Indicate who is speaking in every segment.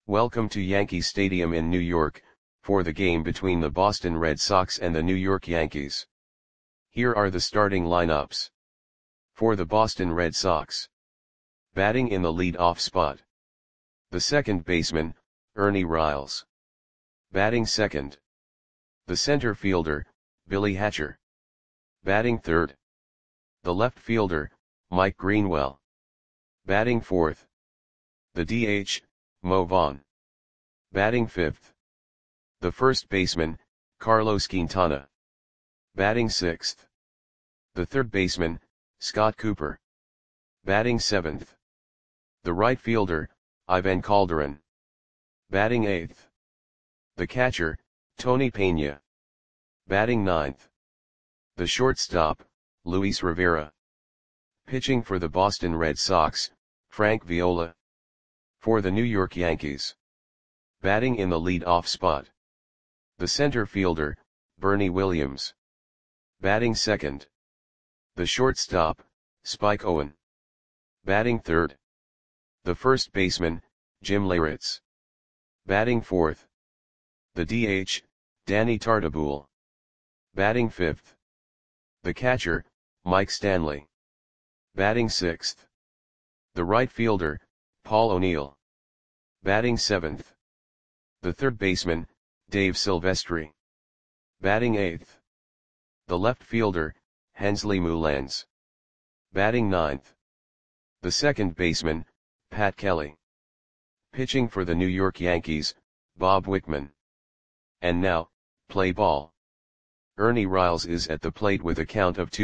Speaker 1: Welcome to Yankee Stadium in New York, for the game between the Boston Red Sox and the New York Yankees. Here are the starting lineups. For the Boston Red Sox. Batting in the lead-off spot. The second baseman, Ernie Riles. Batting second. The center fielder, Billy Hatcher. Batting third. The left fielder, Mike Greenwell. Batting fourth. The DH, Mo Vaughn. Batting fifth. The first baseman, Carlos Quintana. Batting sixth. The third baseman, Scott Cooper. Batting seventh. The right fielder, Ivan Calderon. Batting eighth. The catcher, Tony Pena. Batting ninth. The shortstop, Luis Rivera. Pitching for the Boston Red Sox, Frank Viola. For the New York Yankees. Batting in the lead-off spot. The center fielder, Bernie Williams. Batting second. The shortstop, Spike Owen. Batting third. The first baseman, Jim Leyritz. Batting fourth. The DH, Danny Tartabull. Batting fifth. The catcher, Mike Stanley. Batting sixth. The right fielder, Paul O'Neill. Batting seventh. The third baseman, Dave Silvestri. Batting eighth. The left fielder, Hensley Mullins. Batting ninth. The second baseman, Pat Kelly. Pitching for the New York Yankees, Bob Wickman. And now, play ball. Ernie Riles is at the plate with a count of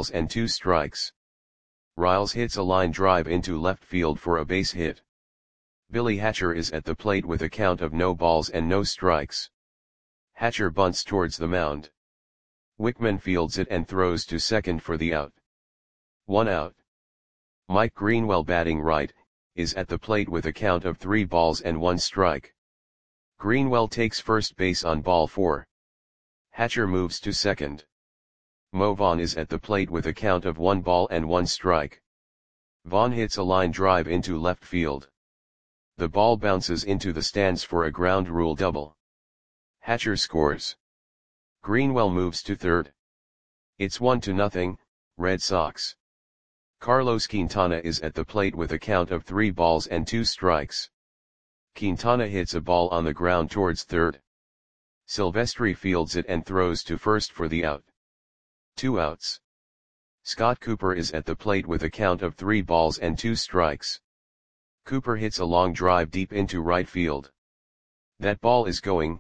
Speaker 1: 2-2. Riles hits a line drive into left field for a base hit. Billy Hatcher is at the plate with a count of 0-0. Hatcher bunts towards the mound. Wickman fields it and throws to second for the out. 1 out. Mike Greenwell, batting right, is at the plate with a count of 3-1. Greenwell takes first base on ball 4. Hatcher moves to second. Mo Vaughn is at the plate with a count of 1-1. Vaughn hits a line drive into left field. The ball bounces into the stands for a ground rule double. Hatcher scores. Greenwell moves to third. It's 1-0, Red Sox. Carlos Quintana is at the plate with a count of 3-2. Quintana hits a ball on the ground towards third. Silvestri fields it and throws to first for the out. 2 outs. Scott Cooper is at the plate with a count of 3-2. Cooper hits a long drive deep into right field. That ball is gone.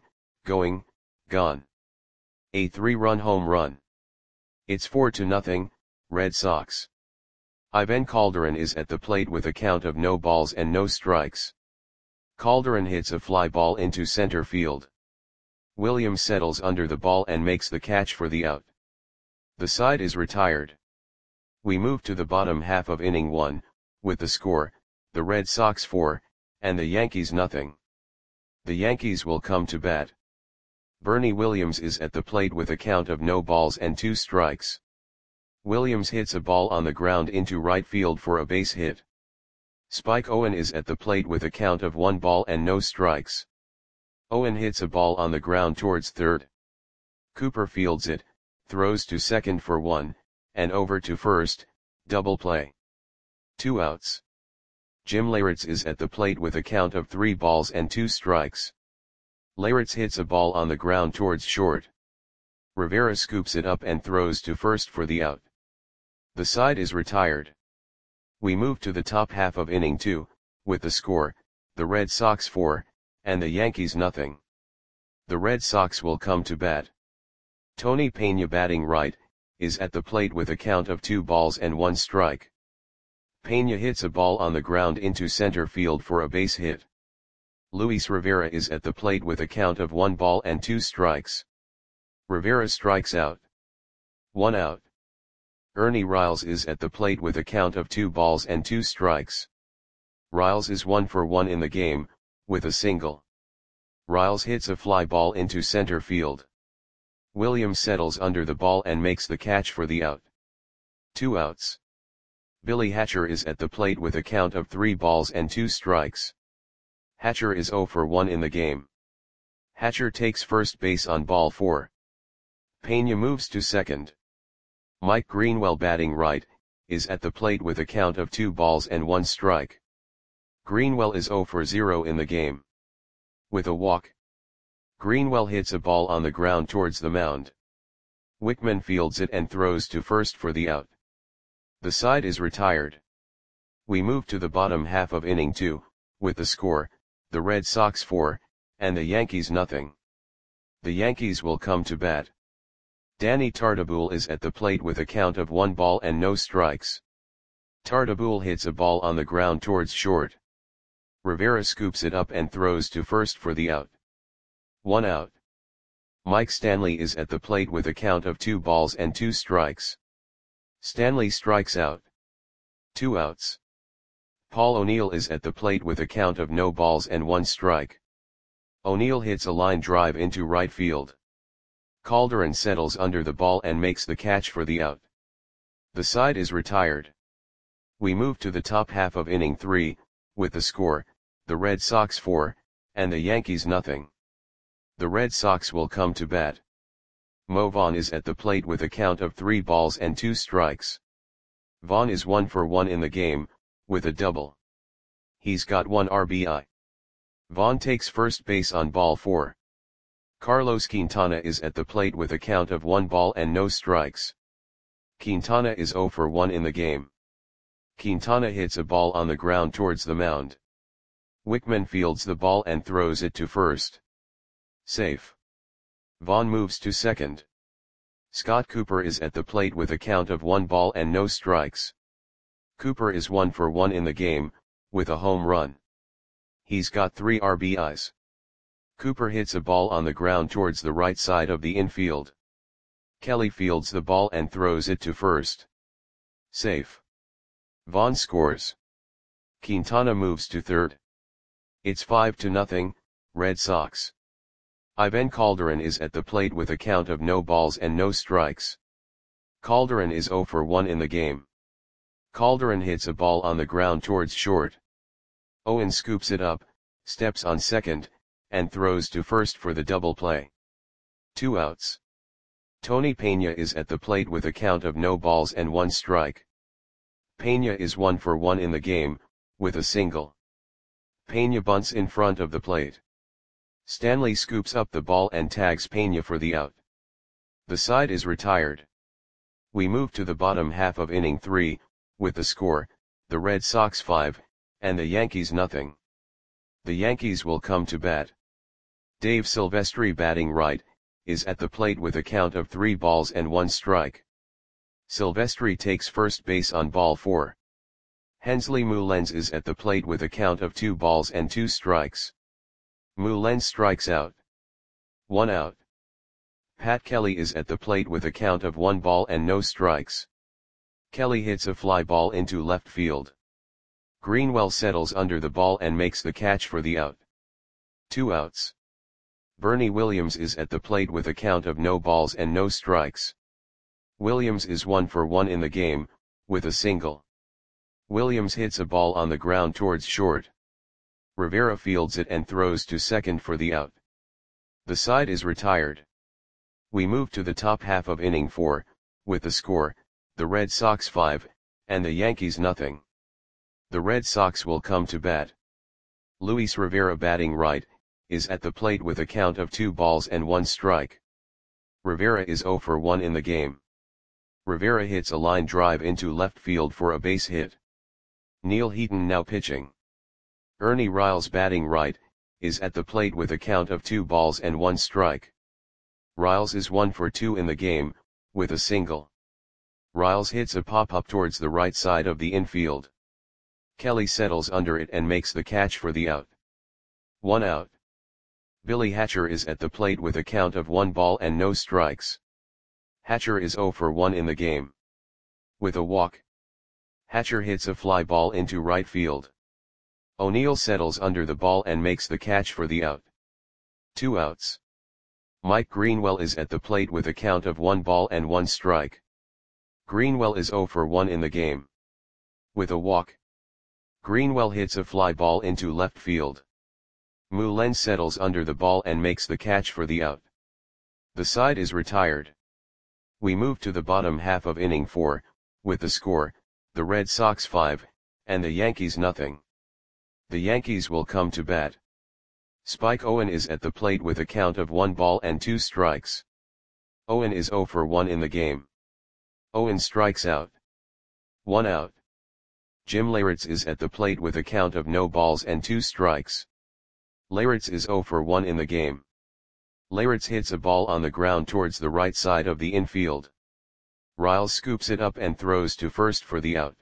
Speaker 1: A 3-run home run. It's 4-0, Red Sox. Ivan Calderon is at the plate with a count of 0-0. Calderon hits a fly ball into center field. Williams settles under the ball and makes the catch for the out. The side is retired. We move to the bottom half of inning 1, with the score, the Red Sox 4, and the Yankees 0. The Yankees will come to bat. Bernie Williams is at the plate with a count of 0-2. Williams hits a ball on the ground into right field for a base hit. Spike Owen is at the plate with a count of 1-0. Owen hits a ball on the ground towards third. Cooper fields it, throws to second for 1, and over to first, double play. 2 outs. Jim Leyritz is at the plate with a count of 3-2. Leyritz hits a ball on the ground towards short. Rivera scoops it up and throws to first for the out. The side is retired. We move to the top half of inning 2, with the score, the Red Sox 4, and the Yankees 0. The Red Sox will come to bat. Tony Pena, batting right, is at the plate with a count of 2-1. Pena hits a ball on the ground into center field for a base hit. Luis Rivera is at the plate with a count of 1-2. Rivera strikes out. 1 out. Ernie Riles is at the plate with a count of 2-2. Riles is 1 for 1 in the game, with a single. Riles hits a fly ball into center field. Williams settles under the ball and makes the catch for the out. 2 outs. Billy Hatcher is at the plate with a count of 3-2. Hatcher is 0 for 1 in the game. Hatcher takes first base on ball 4. Pena moves to second. Mike Greenwell, batting right, is at the plate with a count of 2 balls and 1 strike. Greenwell is 0 for 0 in the game. With a walk, Greenwell hits a ball on the ground towards the mound. Wickman fields it and throws to first for the out. The side is retired. We move to the bottom half of inning 2, with the score, the Red Sox 4, and the Yankees nothing. The Yankees will come to bat. Danny Tartabull is at the plate with a count of 1 ball and no strikes. Tartabull hits a ball on the ground towards short. Rivera scoops it up and throws to first for the out. 1 out. Mike Stanley is at the plate with a count of 2 balls and 2 strikes. Stanley strikes out. 2 outs. Paul O'Neill is at the plate with a count of no balls and 1 strike. O'Neill hits a line drive into right field. Calderon settles under the ball and makes the catch for the out. The side is retired. We move to the top half of inning 3, with the score, the Red Sox 4, and the Yankees nothing. The Red Sox will come to bat. Mo Vaughn is at the plate with a count of 3 balls and 2 strikes. Vaughn is 1 for 1 in the game, with a double. He's got 1 RBI. Vaughn takes first base on ball 4. Carlos Quintana is at the plate with a count of 1 ball and no strikes. Quintana is 0 for 1 in the game. Quintana hits a ball on the ground towards the mound. Wickman fields the ball and throws it to first. Safe. Vaughn moves to second. Scott Cooper is at the plate with a count of 1 ball and no strikes. Cooper is 1 for 1 in the game, with a home run. He's got 3 RBIs. Cooper hits a ball on the ground towards the right side of the infield. Kelly fields the ball and throws it to first. Safe. Vaughn scores. Quintana moves to third. It's 5-0, Red Sox. Ivan Calderon is at the plate with a count of no balls and no strikes. Calderon is 0 for 1 in the game. Calderon hits a ball on the ground towards short. Owen scoops it up, steps on second, and throws to first for the double play. 2 outs. Tony Pena is at the plate with a count of no balls and 1 strike. Pena is 1 for 1 in the game, with a single. Pena bunts in front of the plate. Stanley scoops up the ball and tags Pena for the out. The side is retired. We move to the bottom half of inning 3, with the score, the Red Sox 5, and the Yankees nothing. The Yankees will come to bat. Dave Silvestri, batting right, is at the plate with a count of 3 balls and 1 strike. Silvestri takes first base on ball 4. Hensley Mullens is at the plate with a count of 2 balls and 2 strikes. Mullens strikes out. 1 out. Pat Kelly is at the plate with a count of 1 ball and no strikes. Kelly hits a fly ball into left field. Greenwell settles under the ball and makes the catch for the out. 2 outs. Bernie Williams is at the plate with a count of no balls and no strikes. Williams is 1 for 1 in the game, with a single. Williams hits a ball on the ground towards short. Rivera fields it and throws to second for the out. The side is retired. We move to the top half of inning 4, with the score, the Red Sox 5, and the Yankees nothing. The Red Sox will come to bat. Luis Rivera, batting right, is at the plate with a count of 2 balls and 1 strike. Rivera is 0 for 1 in the game. Rivera hits a line drive into left field for a base hit. Neil Heaton now pitching. Ernie Riles, batting right, is at the plate with a count of 2 balls and 1 strike. Riles is 1 for 2 in the game, with a single. Riles hits a pop-up towards the right side of the infield. Kelly settles under it and makes the catch for the out. 1 out. Billy Hatcher is at the plate with a count of 1 ball and no strikes. Hatcher is 0 for 1 in the game. With a walk, Hatcher hits a fly ball into right field. O'Neill settles under the ball and makes the catch for the out. 2 outs. Mike Greenwell is at the plate with a count of 1 ball and 1 strike. Greenwell is 0 for 1 in the game. With a walk, Greenwell hits a fly ball into left field. Mullens settles under the ball and makes the catch for the out. The side is retired. We move to the bottom half of inning 4, with the score, the Red Sox 5, and the Yankees nothing. The Yankees will come to bat. Spike Owen is at the plate with a count of 1 ball and 2 strikes. Owen is 0 for 1 in the game. Owen strikes out. 1 out. Jim Leyritz is at the plate with a count of no balls and 2 strikes. Leyritz is 0 for 1 in the game. Leyritz hits a ball on the ground towards the right side of the infield. Riles scoops it up and throws to first for the out.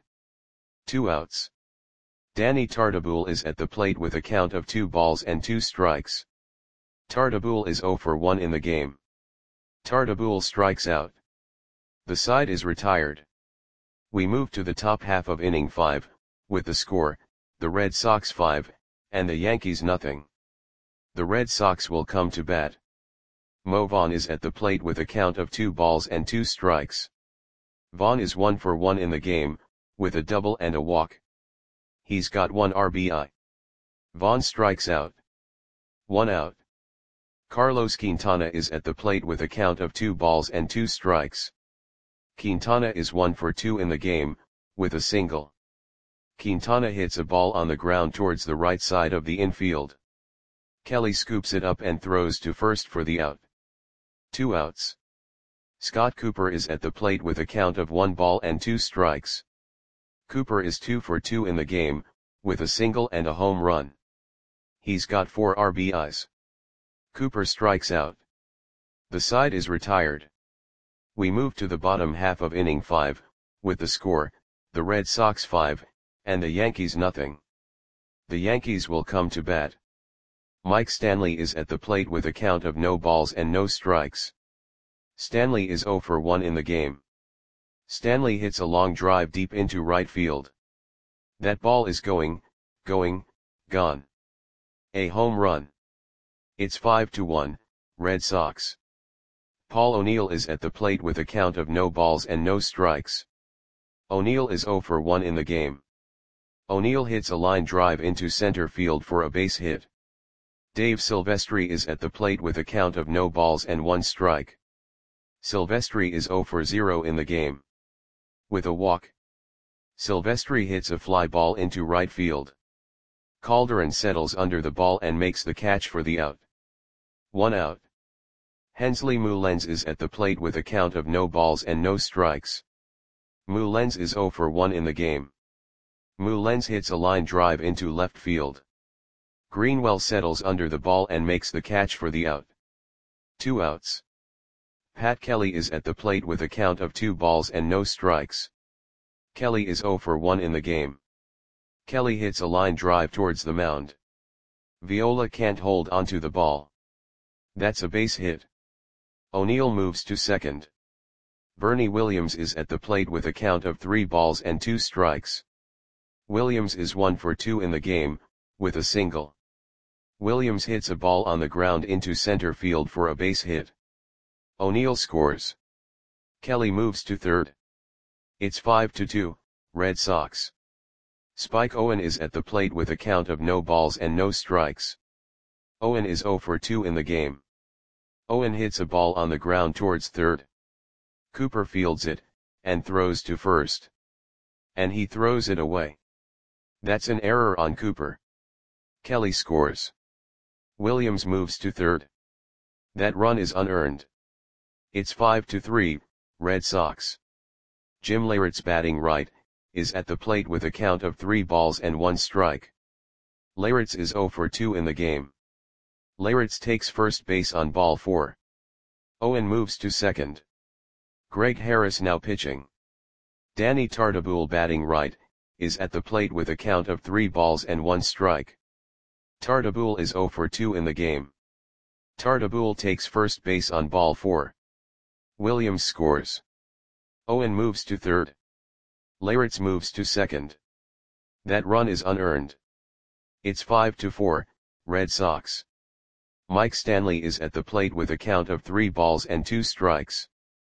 Speaker 1: 2 outs. Danny Tartabull is at the plate with a count of 2 balls and 2 strikes. Tartabull is 0 for 1 in the game. Tartabull strikes out. The side is retired. We move to the top half of inning 5, with the score, the Red Sox 5, and the Yankees nothing. The Red Sox will come to bat. Mo Vaughn is at the plate with a count of 2 balls and 2 strikes. Vaughn is 1 for 1 in the game, with a double and a walk. He's got 1 RBI. Vaughn strikes out. 1 out. Carlos Quintana is at the plate with a count of 2 balls and 2 strikes. Quintana is 1 for 2 in the game, with a single. Quintana hits a ball on the ground towards the right side of the infield. Kelly scoops it up and throws to first for the out. 2 outs. Scott Cooper is at the plate with a count of 1 ball and 2 strikes. Cooper is 2 for 2 in the game, with a single and a home run. He's got 4 RBIs. Cooper strikes out. The side is retired. We move to the bottom half of inning 5, with the score, the Red Sox 5, and the Yankees nothing. The Yankees will come to bat. Mike Stanley is at the plate with a count of no balls and no strikes. Stanley is 0 for 1 in the game. Stanley hits a long drive deep into right field. That ball is gone. A home run. It's 5-1, Red Sox. Paul O'Neill is at the plate with a count of no balls and no strikes. O'Neill is 0 for 1 in the game. O'Neill hits a line drive into center field for a base hit. Dave Silvestri is at the plate with a count of no balls and 1 strike. Silvestri is 0 for 0 in the game. With a walk. Silvestri hits a fly ball into right field. Calderon settles under the ball and makes the catch for the out. 1 out. Hensley Mullens is at the plate with a count of no balls and no strikes. Mullens is 0 for 1 in the game. Mullens hits a line drive into left field. Greenwell settles under the ball and makes the catch for the out. 2 outs. Pat Kelly is at the plate with a count of 2 balls and no strikes. Kelly is 0 for 1 in the game. Kelly hits a line drive towards the mound. Viola can't hold onto the ball. That's a base hit. O'Neill moves to second. Bernie Williams is at the plate with a count of 3 balls and 2 strikes. Williams is 1 for 2 in the game, with a single. Williams hits a ball on the ground into center field for a base hit. O'Neill scores. Kelly moves to third. It's 5-2, Red Sox. Spike Owen is at the plate with a count of no balls and no strikes. Owen is 0 for 2 in the game. Owen hits a ball on the ground towards third. Cooper fields it, and throws to first. And he throws it away. That's an error on Cooper. Kelly scores. Williams moves to third. That run is unearned. It's 5-3, Red Sox. Jim Leyritz batting right, is at the plate with a count of 3 balls and 1 strike. Leyritz is 0 for 2 in the game. Leyritz takes first base on ball 4. Owen moves to second. Greg Harris now pitching. Danny Tartabull batting right, is at the plate with a count of 3 balls and 1 strike. Tartabull is 0 for 2 in the game. Tartabull takes first base on ball 4. Williams scores. Owen moves to third. Leyritz moves to second. That run is unearned. It's 5-4, Red Sox. Mike Stanley is at the plate with a count of 3 balls and 2 strikes.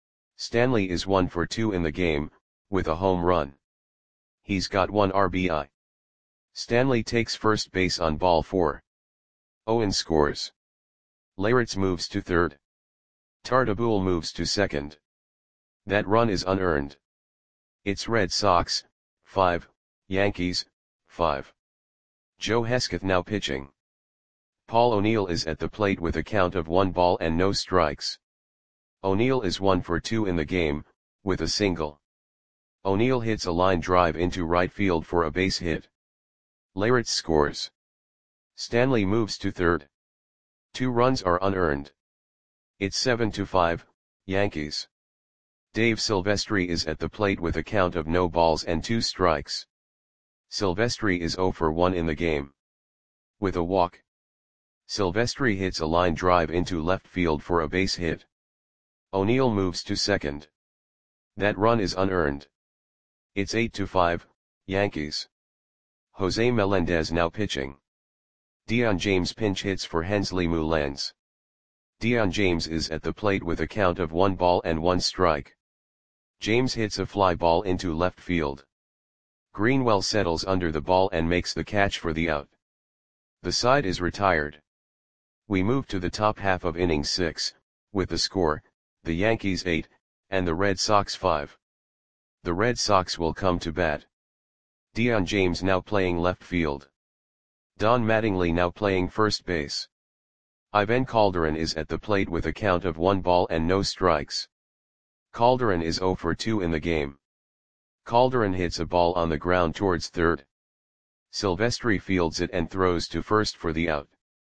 Speaker 1: Stanley is 1 for 2 in the game, with a home run. He's got 1 RBI. Stanley takes first base on ball 4. Owen scores. Leyritz moves to third. Tartabull moves to second. That run is unearned. It's Red Sox, 5, Yankees, 5. Joe Hesketh now pitching. Paul O'Neill is at the plate with a count of 1 ball and no strikes. O'Neill is 1 for 2 in the game, with a single. O'Neill hits a line drive into right field for a base hit. Leyritz scores. Stanley moves to third. 2 runs are unearned. It's 7-5, Yankees. Dave Silvestri is at the plate with a count of no balls and 2 strikes. Silvestri is 0 for 1 in the game. With a walk. Silvestri hits a line drive into left field for a base hit. O'Neill moves to second. That run is unearned. It's 8-5, Yankees. Jose Melendez now pitching. Dion James pinch hits for Hensley Mullens. Dion James is at the plate with a count of 1 ball and 1 strike. James hits a fly ball into left field. Greenwell settles under the ball and makes the catch for the out. The side is retired. We move to the top half of inning 6, with the score, the Yankees 8, and the Red Sox 5. The Red Sox will come to bat. Dion James now playing left field. Don Mattingly now playing first base. Ivan Calderon is at the plate with a count of 1 ball and no strikes. Calderon is 0 for 2 in the game. Calderon hits a ball on the ground towards third. Silvestri fields it and throws to first for the out.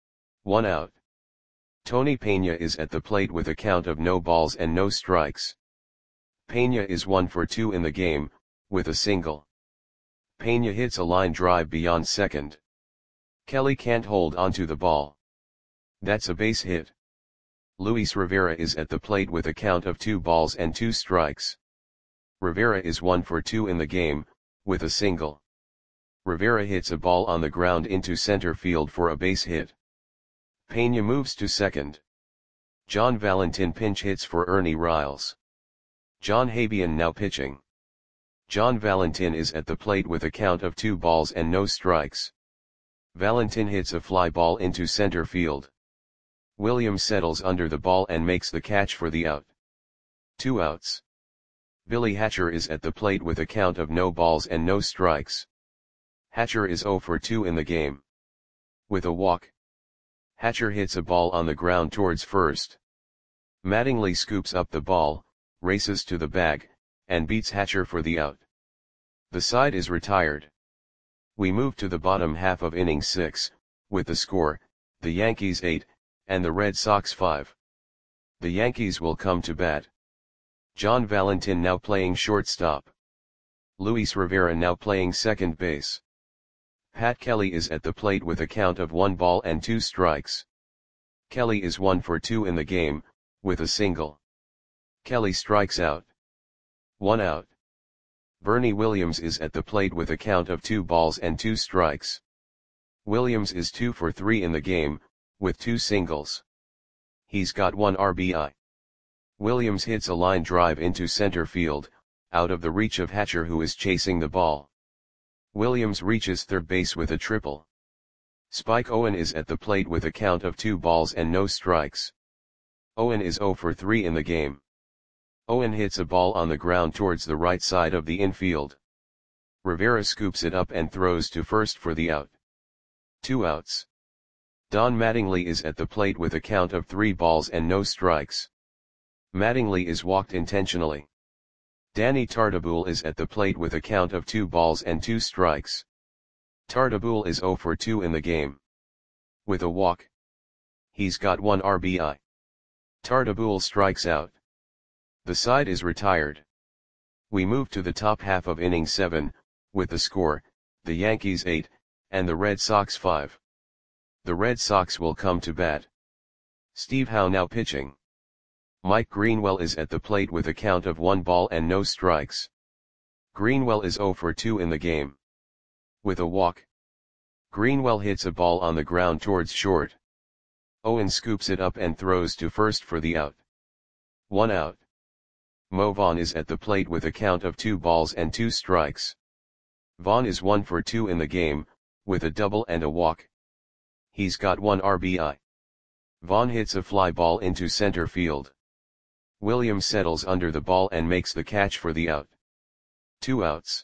Speaker 1: 1 out. Tony Pena is at the plate with a count of no balls and no strikes. Pena is 1 for 2 in the game, with a single. Pena hits a line drive beyond second. Kelly can't hold onto the ball. That's a base hit. Luis Rivera is at the plate with a count of 2 balls and 2 strikes. Rivera is 1 for 2 in the game, with a single. Rivera hits a ball on the ground into center field for a base hit. Pena moves to second. John Valentin pinch hits for Ernie Riles. John Habian now pitching. John Valentin is at the plate with a count of 2 balls and no strikes. Valentin hits a fly ball into center field. Williams settles under the ball and makes the catch for the out. 2 outs. Billy Hatcher is at the plate with a count of no balls and no strikes. Hatcher is 0 for 2 in the game. With a walk. Hatcher hits a ball on the ground towards first. Mattingly scoops up the ball, races to the bag, and beats Hatcher for the out. The side is retired. We move to the bottom half of inning 6, with the score, the Yankees 8, and the Red Sox 5. The Yankees will come to bat. John Valentin now playing shortstop. Luis Rivera now playing second base. Pat Kelly is at the plate with a count of 1 ball and 2 strikes. Kelly is 1 for 2 in the game, with a single. Kelly strikes out. 1 out. Bernie Williams is at the plate with a count of 2 balls and 2 strikes. Williams is 2 for 3 in the game, with 2 singles. He's got 1 RBI. Williams hits a line drive into center field, out of the reach of Hatcher who is chasing the ball. Williams reaches third base with a triple. Spike Owen is at the plate with a count of 2 balls and no strikes. Owen is 0 for 3 in the game. Owen hits a ball on the ground towards the right side of the infield. Rivera scoops it up and throws to first for the out. 2 outs. Don Mattingly is at the plate with a count of 3 balls and no strikes. Mattingly is walked intentionally. Danny Tartabull is at the plate with a count of 2 balls and 2 strikes. Tartabull is 0 for 2 in the game. With a walk. He's got 1 RBI. Tartabull strikes out. The side is retired. We move to the top half of inning 7, with the score, the Yankees 8, and the Red Sox 5. The Red Sox will come to bat. Steve Howe now pitching. Mike Greenwell is at the plate with a count of 1 ball and no strikes. Greenwell is 0 for 2 in the game. With a walk. Greenwell hits a ball on the ground towards short. Owen scoops it up and throws to first for the out. 1 out. Mo Vaughn is at the plate with a count of 2 balls and 2 strikes. Vaughn is 1 for 2 in the game, with a double and a walk. He's got 1 RBI. Vaughn hits a fly ball into center field. Williams settles under the ball and makes the catch for the out. 2 outs.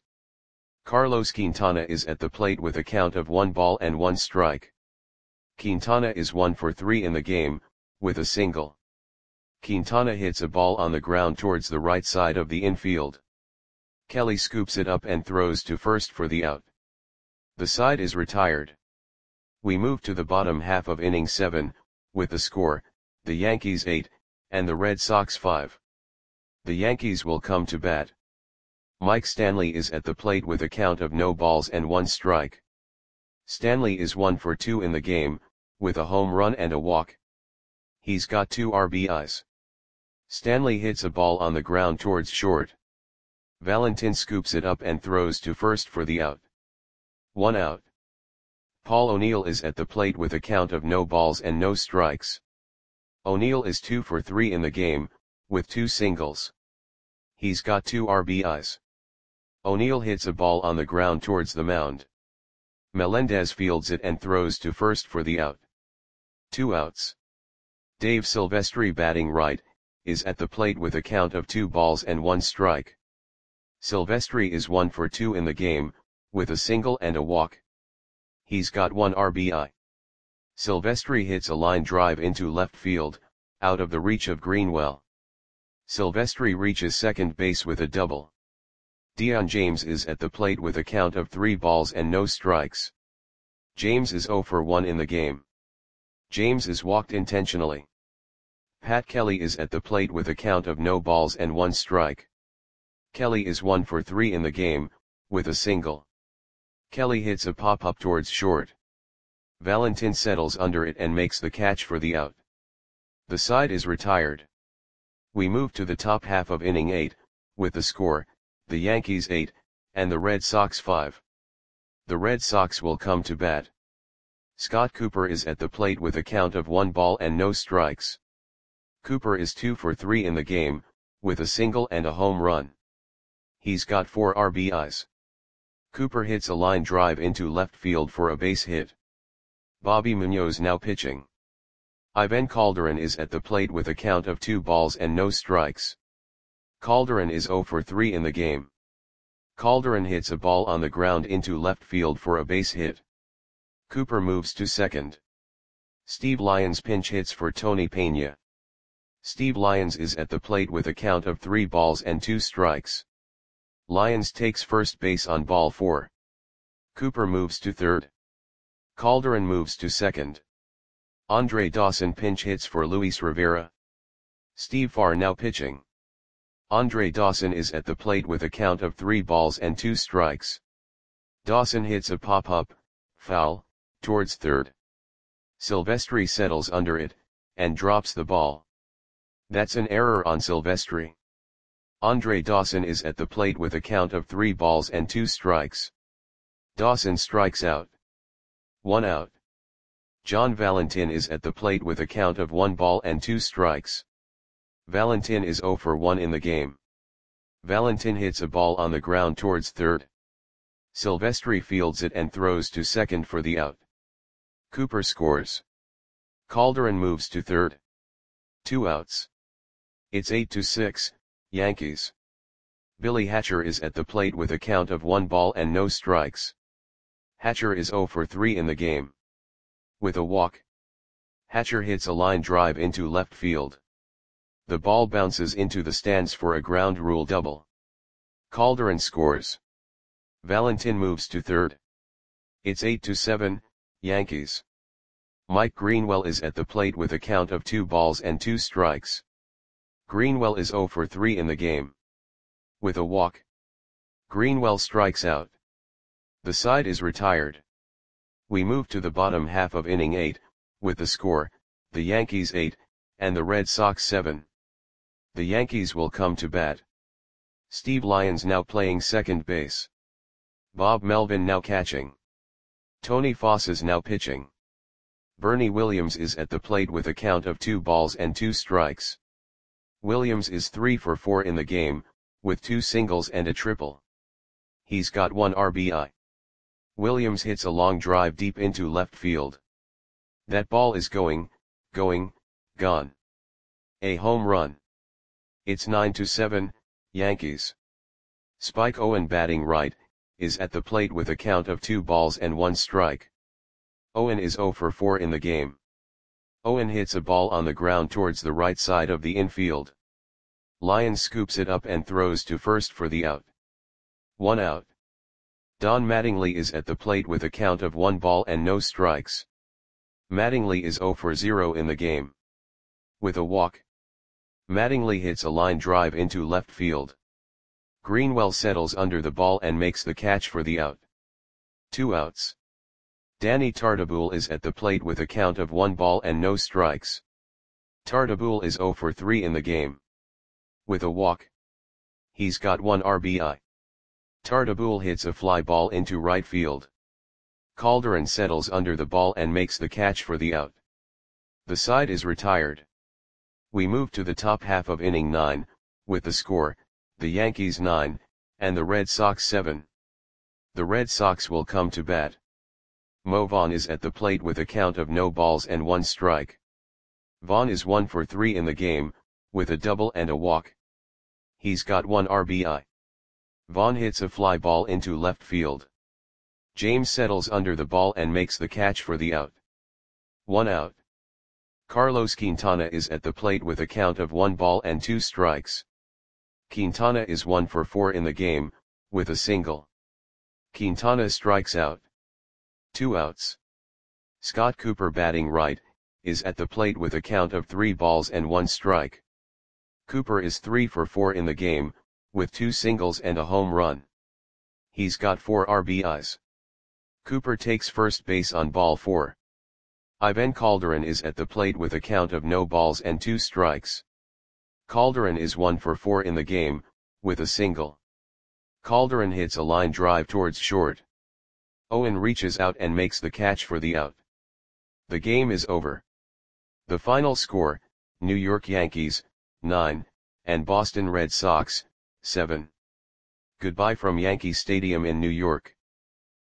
Speaker 1: Carlos Quintana is at the plate with a count of 1 ball and 1 strike. Quintana is 1 for 3 in the game, with a single. Quintana hits a ball on the ground towards the right side of the infield. Kelly scoops it up and throws to first for the out. The side is retired. We move to the bottom half of inning 7, with the score, the Yankees 8, and the Red Sox 5. The Yankees will come to bat. Mike Stanley is at the plate with a count of no balls and 1 strike. Stanley is 1 for 2 in the game, with a home run and a walk. He's got 2 RBIs. Stanley hits a ball on the ground towards short. Valentin scoops it up and throws to first for the out. 1 out. Paul O'Neill is at the plate with a count of no balls and no strikes. O'Neill is 2 for 3 in the game, with 2 singles. He's got 2 RBIs. O'Neill hits a ball on the ground towards the mound. Melendez fields it and throws to first for the out. 2 outs. Dave Silvestri, batting right, is at the plate with a count of 2 balls and 1 strike. Silvestri is 1 for 2 in the game, with a single and a walk. He's got 1 RBI. Silvestri hits a line drive into left field, out of the reach of Greenwell. Silvestri reaches second base with a double. Dion James is at the plate with a count of 3 balls and no strikes. James is 0 for 1 in the game. James is walked intentionally. Pat Kelly is at the plate with a count of no balls and 1 strike. Kelly is 1 for 3 in the game, with a single. Kelly hits a pop-up towards short. Valentin settles under it and makes the catch for the out. The side is retired. We move to the top half of inning 8, with the score, the Yankees 8, and the Red Sox 5. The Red Sox will come to bat. Scott Cooper is at the plate with a count of 1 ball and no strikes. Cooper is 2 for 3 in the game, with a single and a home run. He's got 4 RBIs. Cooper hits a line drive into left field for a base hit. Bobby Munoz now pitching. Ivan Calderon is at the plate with a count of 2 balls and no strikes. Calderon is 0 for 3 in the game. Calderon hits a ball on the ground into left field for a base hit. Cooper moves to second. Steve Lyons pinch hits for Tony Pena. Steve Lyons is at the plate with a count of 3 balls and 2 strikes. Lyons takes first base on ball 4. Cooper moves to third. Calderon moves to second. Andre Dawson pinch hits for Luis Rivera. Steve Farr now pitching. Andre Dawson is at the plate with a count of 3 balls and 2 strikes. Dawson hits a pop-up, foul, towards third. Silvestri settles under it, and drops the ball. That's an error on Silvestri. Andre Dawson is at the plate with a count of 3 balls and 2 strikes. Dawson strikes out. 1 out. John Valentin is at the plate with a count of 1 ball and 2 strikes. Valentin is 0 for 1 in the game. Valentin hits a ball on the ground towards third. Silvestri fields it and throws to second for the out. Cooper scores. Calderon moves to third. 2 outs. It's 8-6, Yankees. Billy Hatcher is at the plate with a count of 1 ball and no strikes. Hatcher is 0 for 3 in the game. With a walk. Hatcher hits a line drive into left field. The ball bounces into the stands for a ground rule double. Calderon scores. Valentin moves to third. It's 8-7, Yankees. Mike Greenwell is at the plate with a count of 2 balls and 2 strikes. Greenwell is 0 for 3 in the game. With a walk. Greenwell strikes out. The side is retired. We move to the bottom half of inning 8, with the score, the Yankees 8, and the Red Sox 7. The Yankees will come to bat. Steve Lyons now playing second base. Bob Melvin now catching. Tony Foss is now pitching. Bernie Williams is at the plate with a count of 2 balls and 2 strikes. Williams is 3 for 4 in the game, with 2 singles and a triple. He's got 1 RBI. Williams hits a long drive deep into left field. That ball is going, gone. A home run. It's 9-7, Yankees. Spike Owen batting right, is at the plate with a count of 2 balls and 1 strike. Owen is 0 for 4 in the game. Owen hits a ball on the ground towards the right side of the infield. Lyons scoops it up and throws to first for the out. 1 out. Don Mattingly is at the plate with a count of 1 ball and no strikes. Mattingly is 0 for 0 in the game. With a walk, Mattingly hits a line drive into left field. Greenwell settles under the ball and makes the catch for the out. 2 outs. Danny Tartabull is at the plate with a count of 1 ball and no strikes. Tartabull is 0 for 3 in the game. With a walk, he's got 1 RBI. Tartabull hits a fly ball into right field. Calderon settles under the ball and makes the catch for the out. The side is retired. We move to the top half of inning 9, with the score, the Yankees 9, and the Red Sox 7. The Red Sox will come to bat. Mo Vaughn is at the plate with a count of no balls and 1 strike. Vaughn is 1 for 3 in the game, with a double and a walk. He's got 1 RBI. Vaughn hits a fly ball into left field. James settles under the ball and makes the catch for the out. 1 out. Carlos Quintana is at the plate with a count of 1 ball and 2 strikes. Quintana is 1 for 4 in the game, with a single. Quintana strikes out. 2 outs. Scott Cooper batting right, is at the plate with a count of 3 balls and 1 strike. Cooper is 3 for 4 in the game, with 2 singles and a home run. He's got 4 RBIs. Cooper takes first base on ball 4. Ivan Calderon is at the plate with a count of no balls and 2 strikes. Calderon is 1 for 4 in the game, with a single. Calderon hits a line drive towards short. Owen reaches out and makes the catch for the out. The game is over. The final score, New York Yankees, 9, and Boston Red Sox, 7. Goodbye from Yankee Stadium in New York.